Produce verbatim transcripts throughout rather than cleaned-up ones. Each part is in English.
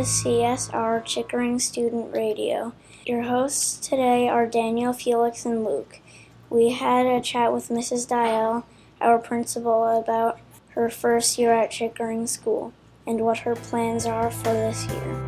to C S R Chickering Student Radio. Your hosts today are Daniel, Felix, and Luke. We had a chat with Missus Dial, our principal, about her first year at Chickering School and what her plans are for this year.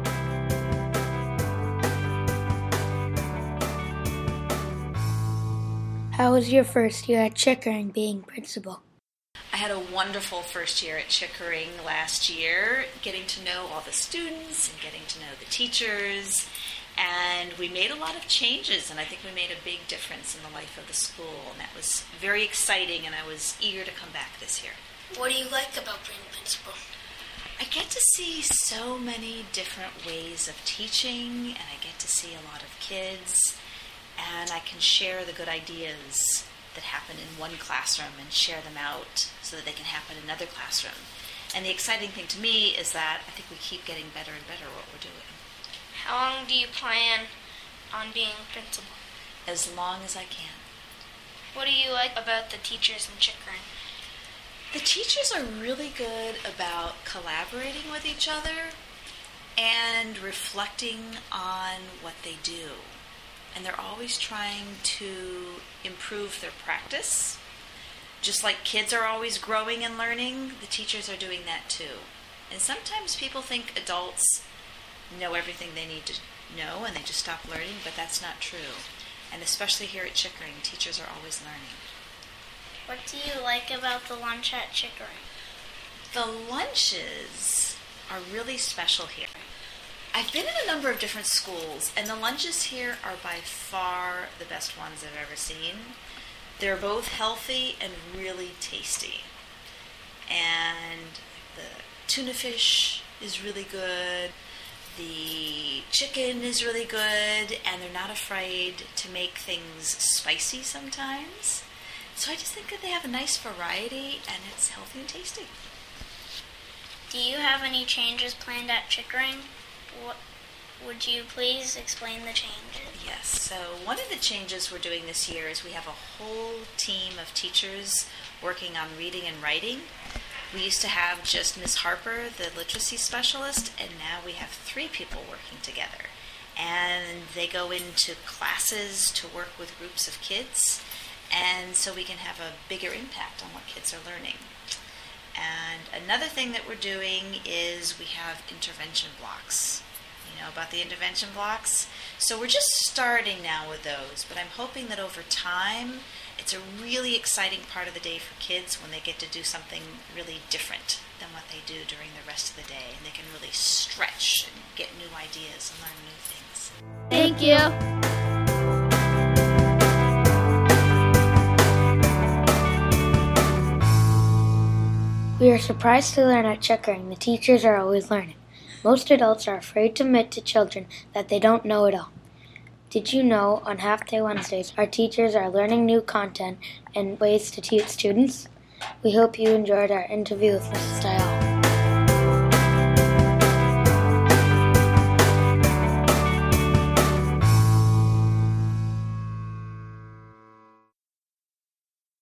How was your first year at Chickering being principal? I had a wonderful first year at Chickering last year, getting to know all the students and getting to know the teachers. And we made a lot of changes, and I think we made a big difference in the life of the school. And that was very exciting, and I was eager to come back this year. What do you like about being principal? I get to see so many different ways of teaching, and I get to see a lot of kids, and I can share the good ideas that happen in one classroom and share them out so that they can happen in another classroom. And the exciting thing to me is that I think we keep getting better and better at what we're doing. How long do you plan on being principal? As long as I can. What do you like about the teachers in Chickering? The teachers are really good about collaborating with each other and reflecting on what they do. And they're always trying to improve their practice. Just like kids are always growing and learning, the teachers are doing that too. And sometimes people think adults know everything they need to know and they just stop learning, but that's not true. And especially here at Chickering, teachers are always learning. What do you like about the lunch at Chickering? The lunches are really special here. I've been in a number of different schools, and the lunches here are by far the best ones I've ever seen. They're both healthy and really tasty. And the tuna fish is really good. The chicken is really good, and they're not afraid to make things spicy sometimes. So I just think that they have a nice variety, and it's healthy and tasty. Do you have any changes planned at Chickering? What, would you please explain the changes? Yes, so one of the changes we're doing this year is we have a whole team of teachers working on reading and writing. We used to have just Miz Harper, the literacy specialist, and now we have three people working together. And they go into classes to work with groups of kids, and so we can have a bigger impact on what kids are learning. And another thing that we're doing is we have intervention blocks. You know about the intervention blocks? So we're just starting now with those, but I'm hoping that over time it's a really exciting part of the day for kids when they get to do something really different than what they do during the rest of the day, and they can really stretch and get new ideas and learn new things. Thank you. We are surprised to learn at Chickering the teachers are always learning. Most adults are afraid to admit to children that they don't know it all. Did you know on Half Day Wednesdays our teachers are learning new content and ways to teach students? We hope you enjoyed our interview with Missus Dial.